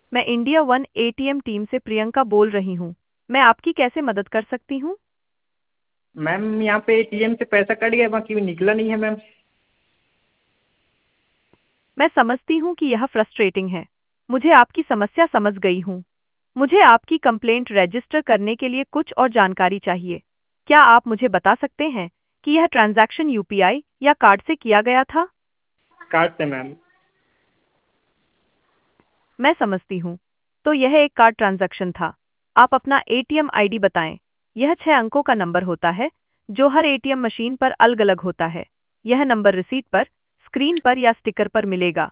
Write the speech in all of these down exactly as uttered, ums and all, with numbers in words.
मैं India one ATM team से प्रियंका बोल रही हूँ। मैं आपकी कैसे मदद कर सकती हूँ? मैम यहाँ पे एटीएम से पैसा कट गया, बाकी भी निकला नहीं है मैम। मैं समझती हूँ कि यह फ्रस्ट्रेटिंग है। मुझे आपकी समस्या समझ गई हूँ। मुझे आपकी कंप्लेंट रजिस्टर करने के लिए कुछ और जानकारी चाहिए। क्या आप मुझे बता सकते हैं कि यह ट्रांजैक्शन यूपीआई या कार्ड से किया गया था? कार्ड से मैम। मैं समझती हूँ। तो यह एक कार्ड ट्रांजैक्शन था। आप अपना एटीएम आईडी बताएं। यह छह अंकों का नंबर होता है जो हर एटीएम मशीन पर अलग-अलग होता है। यह नंबर रिसीट पर, स्क्रीन पर या स्टिकर पर मिलेगा।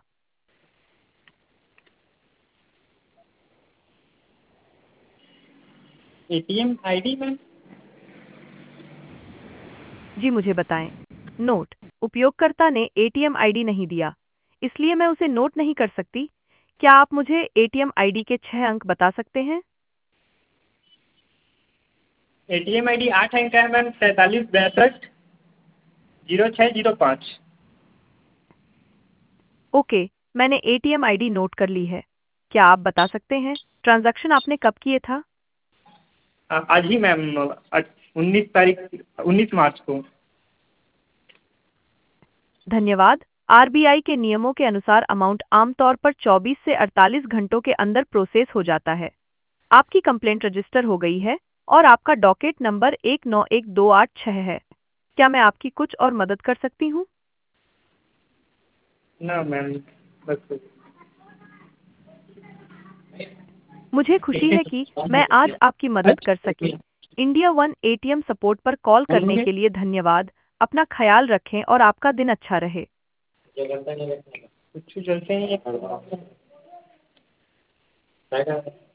ATM ID ma'am. जी मुझे बताएं। नोट, उपयोगकर्ता ने एटीएम आईडी नहीं दिया, इसलिए मैं उसे नोट नहीं कर सकती। क्या आप मुझे एटीएम आईडी के छह अंक बता सकते हैं? एटीएम आईडी आठ अंक का है मैम, सैंतालीस बैसठ जीरो छः जीरो पाँच। ओके, मैंने एटीएम आईडी नोट कर ली है। क्या आप बता सकते हैं ट्रांजैक्शन आपने कब किए था? आज ही मैम, उन्नीस तारीख उन्नीस मार्च को। धन्यवाद। आरबीआई के नियमों के अनुसार अमाउंट आमतौर पर चौबीस से अड़तालीस घंटों के अंदर प्रोसेस हो जाता है। आपकी कंप्लेंट रजिस्टर हो गई है और आपका डॉकेट नंबर एक नौ एक दो आठ छह है। क्या मैं आपकी कुछ और मदद कर सकती हूँ? ना मैम, बस। मुझे खुशी है कि मैं आज आपकी मदद कर सकी। इंडिया वन एटीएम सपोर्ट पर कॉल करने के लिए धन्यवाद। अपना ख्याल रखें और आपका दिन अच्छा रहे। कुछ चलते हैं।